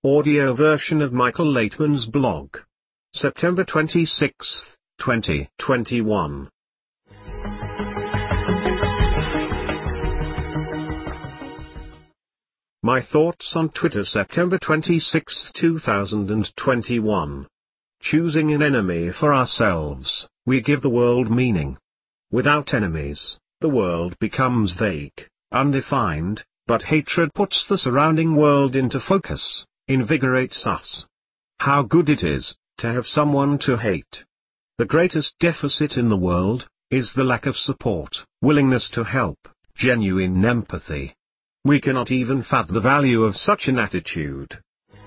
audio version of Michael Laitman's blog. September 26, 2021. My thoughts on Twitter, September 26, 2021. Choosing an enemy for ourselves, we give the world meaning. Without enemies, the world becomes vague, undefined, but hatred puts the surrounding world into focus, invigorates us. How good it is to have someone to hate. The greatest deficit in the world is the lack of support, willingness to help, genuine empathy. We cannot even fathom the value of such an attitude.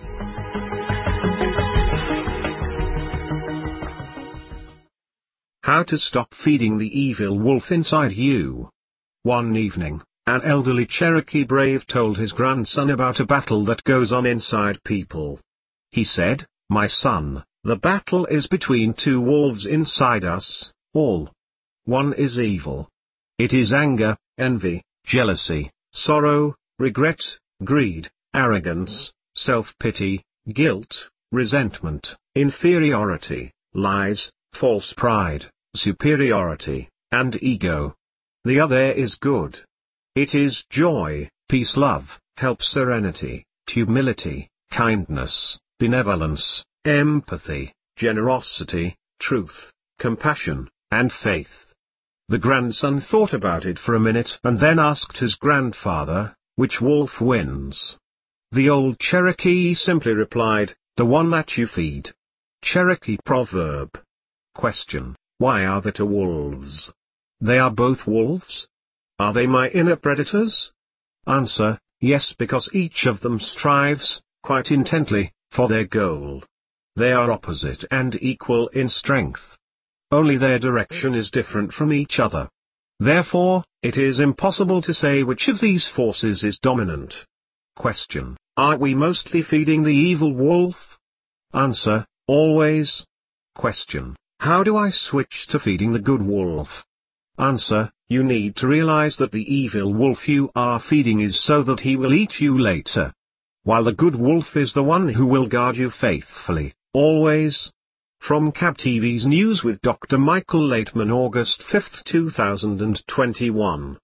How to stop feeding the evil wolf inside you. One evening, an elderly Cherokee brave told his grandson about a battle that goes on inside people. He said, "My son, the battle is between two wolves inside us, all. One is evil. It is anger, envy, jealousy, sorrow, regret, greed, arrogance, self-pity, guilt, resentment, inferiority, lies, false pride, superiority, and ego. The other is good. It is joy, peace, love, help, serenity, humility, kindness, benevolence, empathy, generosity, truth, compassion, and faith." The grandson thought about it for a minute and then asked his grandfather, "Which wolf wins?" The old Cherokee simply replied, "The one that you feed." Cherokee proverb. Question: why are there two wolves? They are both wolves? Are they my inner predators? Answer: yes, because each of them strives, quite intently, for their goal. They are opposite and equal in strength. Only their direction is different from each other. Therefore, it is impossible to say which of these forces is dominant. Question: are we mostly feeding the evil wolf? Answer: always. Question: how do I switch to feeding the good wolf? Answer: you need to realize that the evil wolf you are feeding is so that he will eat you later, while the good wolf is the one who will guard you faithfully, always. From CAB TV's News with Dr. Michael Laitman, August 5, 2021.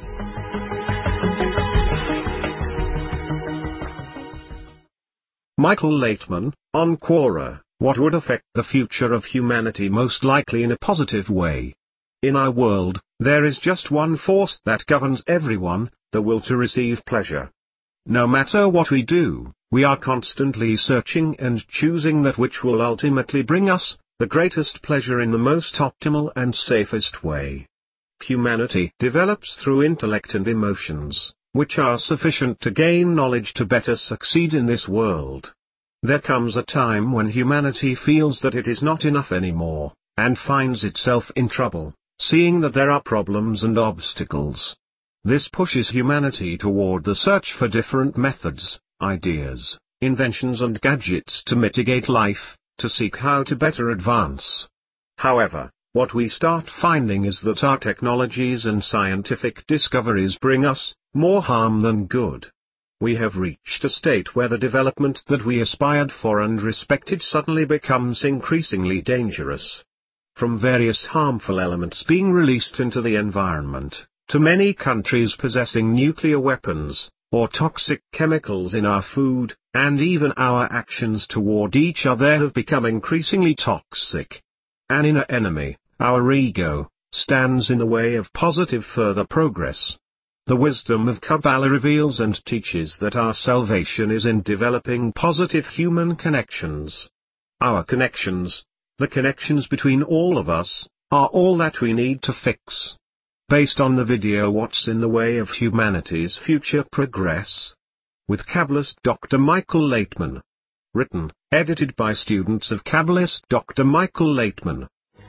Michael Laitman, on Quora, what would affect the future of humanity most likely in a positive way? In our world, there is just one force that governs everyone, the will to receive pleasure. No matter what we do, we are constantly searching and choosing that which will ultimately bring us the greatest pleasure in the most optimal and safest way. Humanity develops through intellect and emotions, which are sufficient to gain knowledge to better succeed in this world. There comes a time when humanity feels that it is not enough anymore, and finds itself in trouble, seeing that there are problems and obstacles. This pushes humanity toward the search for different methods, ideas, inventions and gadgets to mitigate life, to seek how to better advance. However, what we start finding is that our technologies and scientific discoveries bring us more harm than good. We have reached a state where the development that we aspired for and respected suddenly becomes increasingly dangerous. From various harmful elements being released into the environment, to many countries possessing nuclear weapons, or toxic chemicals in our food, and even our actions toward each other have become increasingly toxic. An inner enemy, our ego, stands in the way of positive further progress. The wisdom of Kabbalah reveals and teaches that our salvation is in developing positive human connections. Our connections, the connections between all of us, are all that we need to fix. Based on the video What's in the Way of Humanity's Future Progress? With Kabbalist Dr. Michael Laitman. Written, edited by students of Kabbalist Dr. Michael Laitman.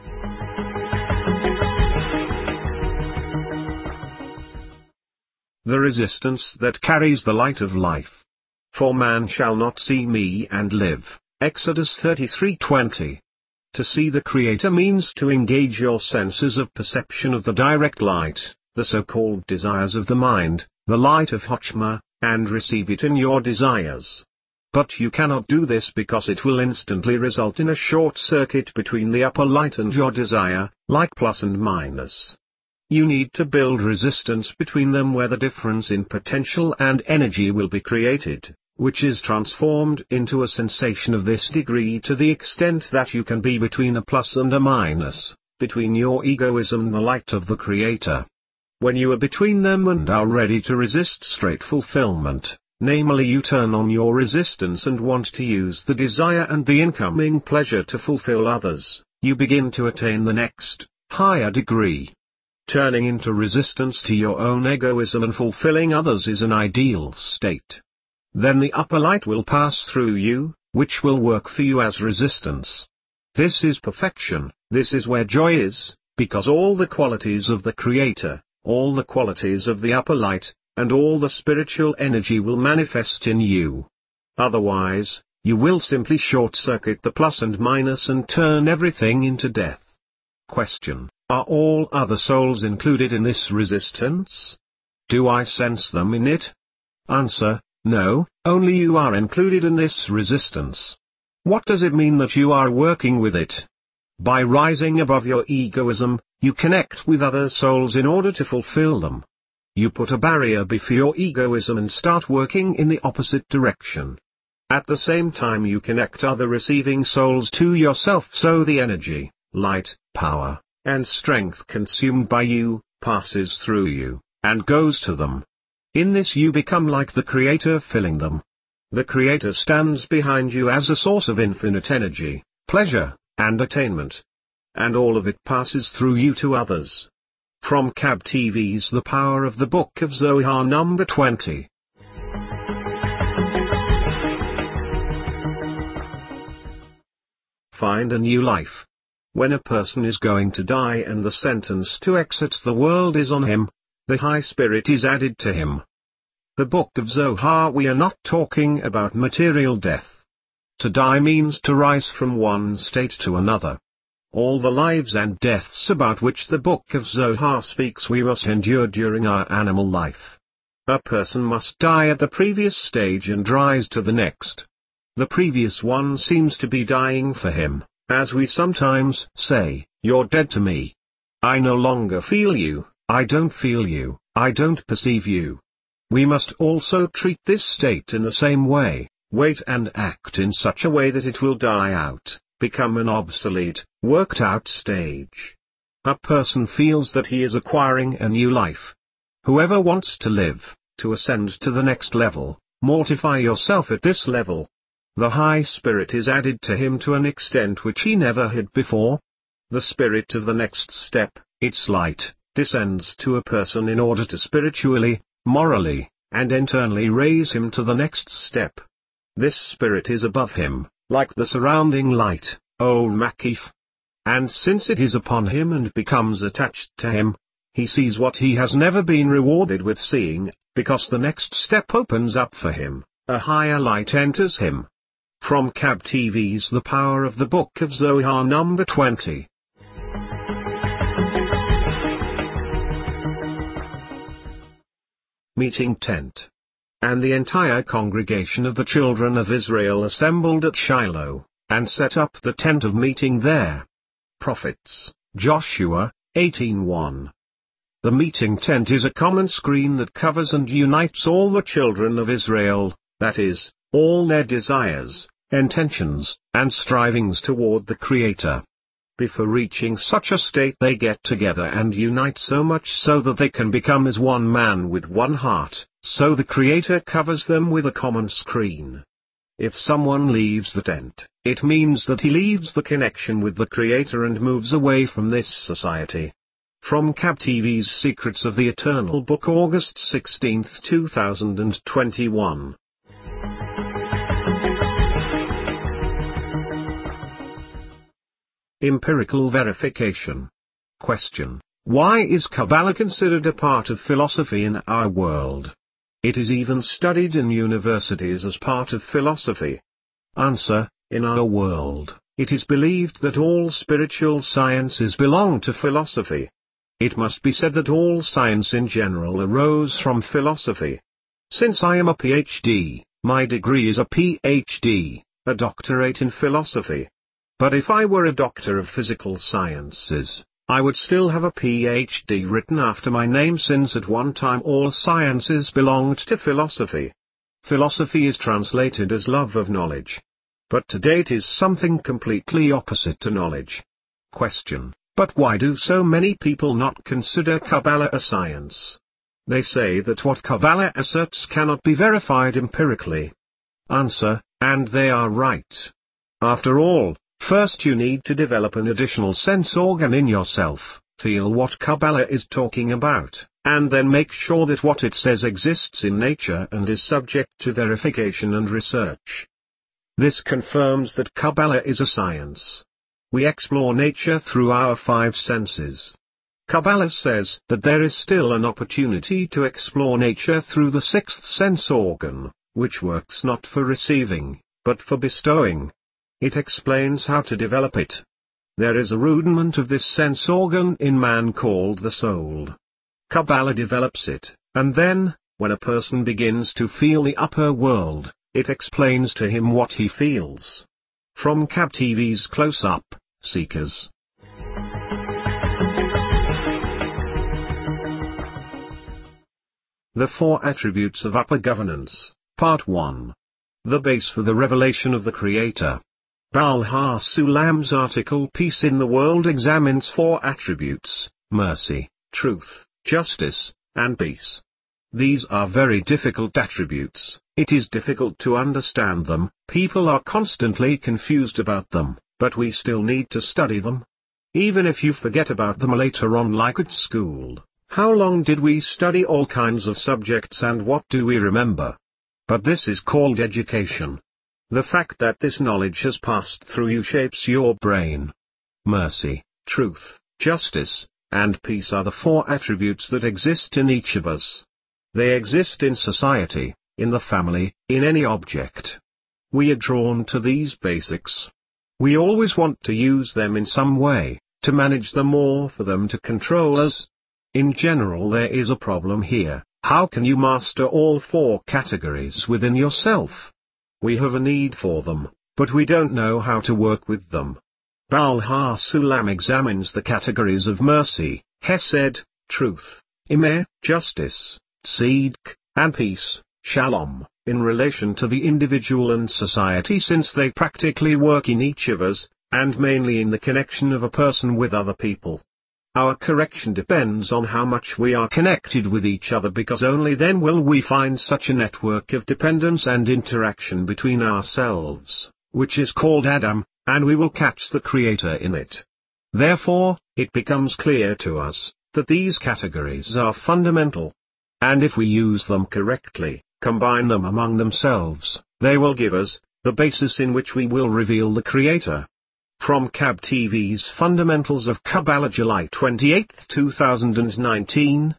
The resistance that carries the light of life. For man shall not see me and live. Exodus 33:20. To see the Creator means to engage your senses of perception of the direct light, the so-called desires of the mind, the light of Chokhmah, and receive it in your desires. But you cannot do this because it will instantly result in a short circuit between the upper light and your desire, like plus and minus. You need to build resistance between them where the difference in potential and energy will be created, which is transformed into a sensation of this degree to the extent that you can be between a plus and a minus, between your egoism and the light of the Creator. When you are between them and are ready to resist straight fulfillment, namely you turn on your resistance and want to use the desire and the incoming pleasure to fulfill others, you begin to attain the next, higher degree. Turning into resistance to your own egoism and fulfilling others is an ideal state. Then the upper light will pass through you, which will work for you as resistance. This is perfection, this is where joy is, because all the qualities of the Creator, all the qualities of the upper light, and all the spiritual energy will manifest in you. Otherwise, you will simply short-circuit the plus and minus and turn everything into death. Question: are all other souls included in this resistance? Do I sense them in it? Answer: no, only you are included in this resistance. What does it mean that you are working with it? By rising above your egoism, you connect with other souls in order to fulfill them. You put a barrier before your egoism and start working in the opposite direction. At the same time you connect other receiving souls to yourself, so the energy, light, power, and strength consumed by you, passes through you, and goes to them. In this you become like the Creator filling them. The Creator stands behind you as a source of infinite energy, pleasure, and attainment. And all of it passes through you to others. From Cab TV's The Power of the Book of Zohar number 20. Find a new life. When a person is going to die and the sentence to exit the world is on him, the High Spirit is added to him. The Book of Zohar. We are not talking about material death. To die means to rise from one state to another. All the lives and deaths about which the Book of Zohar speaks we must endure during our animal life. A person must die at the previous stage and rise to the next. The previous one seems to be dying for him, as we sometimes say, "You're dead to me. I no longer feel you, I don't feel you, I don't perceive you." We must also treat this state in the same way, wait and act in such a way that it will die out, become an obsolete, worked out stage. A person feels that he is acquiring a new life. Whoever wants to live, to ascend to the next level, mortify yourself at this level. The High Spirit is added to him to an extent which he never had before. The spirit of the next step, its light, descends to a person in order to spiritually, morally, and internally raise him to the next step. This spirit is above him, like the surrounding light, O Makif. And since it is upon him and becomes attached to him, he sees what he has never been rewarded with seeing, because the next step opens up for him, a higher light enters him. From Cab TV's The Power of the Book of Zohar number 20. Meeting tent. And the entire congregation of the children of Israel assembled at Shiloh, and set up the tent of meeting there. Prophets, Joshua, 18:1. The meeting tent is a common screen that covers and unites all the children of Israel, that is, all their desires, intentions, and strivings toward the Creator. Before reaching such a state they get together and unite so much so that they can become as one man with one heart, so the Creator covers them with a common screen. If someone leaves the tent, it means that he leaves the connection with the Creator and moves away from this society. From Cab TV's Secrets of the Eternal Book, August 16, 2021. Empirical verification. Question: why is Kabbalah considered a part of philosophy in our world? It is even studied in universities as part of philosophy. Answer: in our world, it is believed that all spiritual sciences belong to philosophy. It must be said that all science in general arose from philosophy. Since I am a PhD, My degree is a PhD, a doctorate in philosophy. But if I were a doctor of physical sciences, I would still have a PhD written after my name, since at one time all sciences belonged to philosophy. Philosophy is translated as love of knowledge. But today it is something completely opposite to knowledge. Question: but why do so many people not consider Kabbalah a science? They say that what Kabbalah asserts cannot be verified empirically. Answer: and they are right. After all, first you need to develop an additional sense organ in yourself, feel what Kabbalah is talking about, and then make sure that what it says exists in nature and is subject to verification and research. This confirms that Kabbalah is a science. We explore nature through our five senses. Kabbalah says that there is still an opportunity to explore nature through the sixth sense organ, which works not for receiving, but for bestowing. It explains how to develop it. There is a rudiment of this sense organ in man called the soul. Kabbalah develops it, and then, when a person begins to feel the upper world, it explains to him what he feels. From Cab TV's Close Up, Seekers. The Four Attributes of Upper Governance, Part 1. The Base for the Revelation of the Creator. Baal HaSulam's article Peace in the World examines four attributes: mercy, truth, justice, and peace. These are very difficult attributes. It is difficult to understand them, people are constantly confused about them, but we still need to study them. Even if you forget about them later on, like at school, how long did we study all kinds of subjects and what do we remember? But this is called education. The fact that this knowledge has passed through you shapes your brain. Mercy, truth, justice, and peace are the four attributes that exist in each of us. They exist in society, in the family, in any object. We are drawn to these basics. We always want to use them in some way, to manage them or for them to control us. In general, there is a problem here. How can you master all four categories within yourself? We have a need for them, but we don't know how to work with them. Baal HaSulam examines the categories of mercy, hesed, truth, emet, justice, tzedek, and peace, shalom, in relation to the individual and society, since they practically work in each of us, and mainly in the connection of a person with other people. Our correction depends on how much we are connected with each other, because only then will we find such a network of dependence and interaction between ourselves, which is called Adam, and we will catch the Creator in it. Therefore, it becomes clear to us that these categories are fundamental. And if we use them correctly, combine them among themselves, they will give us the basis in which we will reveal the Creator. From Cab TV's Fundamentals of Kabbalah, July 28, 2019.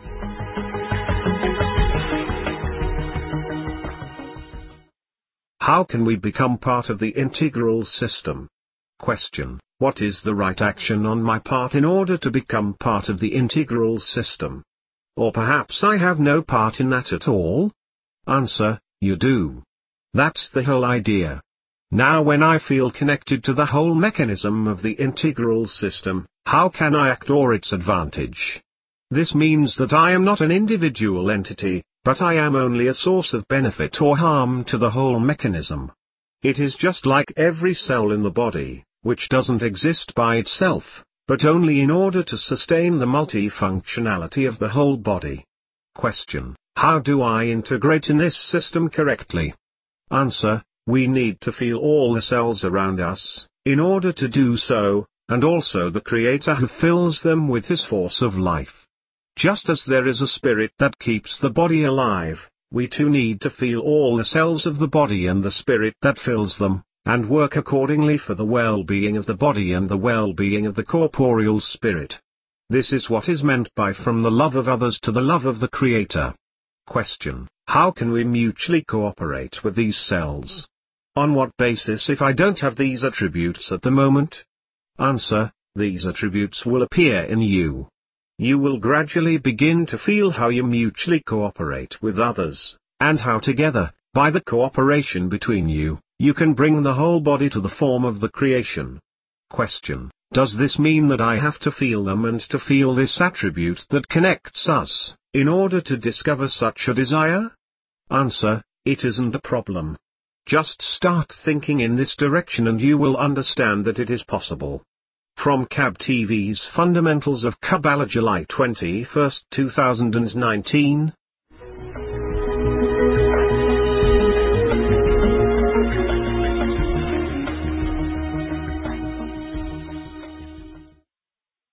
How can we become part of the integral system? Question: what is the right action on my part in order to become part of the integral system? Or perhaps I have no part in that at all? Answer: you do. That's the whole idea. Now when I feel connected to the whole mechanism of the integral system, how can I act or its advantage? This means that I am not an individual entity, but I am only a source of benefit or harm to the whole mechanism. It is just like every cell in the body, which doesn't exist by itself, but only in order to sustain the multifunctionality of the whole body. Question: how do I integrate in this system correctly? Answer: we need to feel all the cells around us, in order to do so, and also the Creator who fills them with His force of life. Just as there is a spirit that keeps the body alive, we too need to feel all the cells of the body and the spirit that fills them, and work accordingly for the well-being of the body and the well-being of the corporeal spirit. This is what is meant by from the love of others to the love of the Creator. Question: how can we mutually cooperate with these cells? On what basis if I don't have these attributes at the moment? Answer: these attributes will appear in you. You will gradually begin to feel how you mutually cooperate with others, and how together, By the cooperation between you, you can bring the whole body to the form of the creation. Question: does this mean that I have to feel them and to feel this attribute that connects us, in order to discover such a desire? Answer: it isn't a problem. Just start thinking in this direction and you will understand that it is possible. From KAB TV's Fundamentals of Kabbalah, July 21, 2019.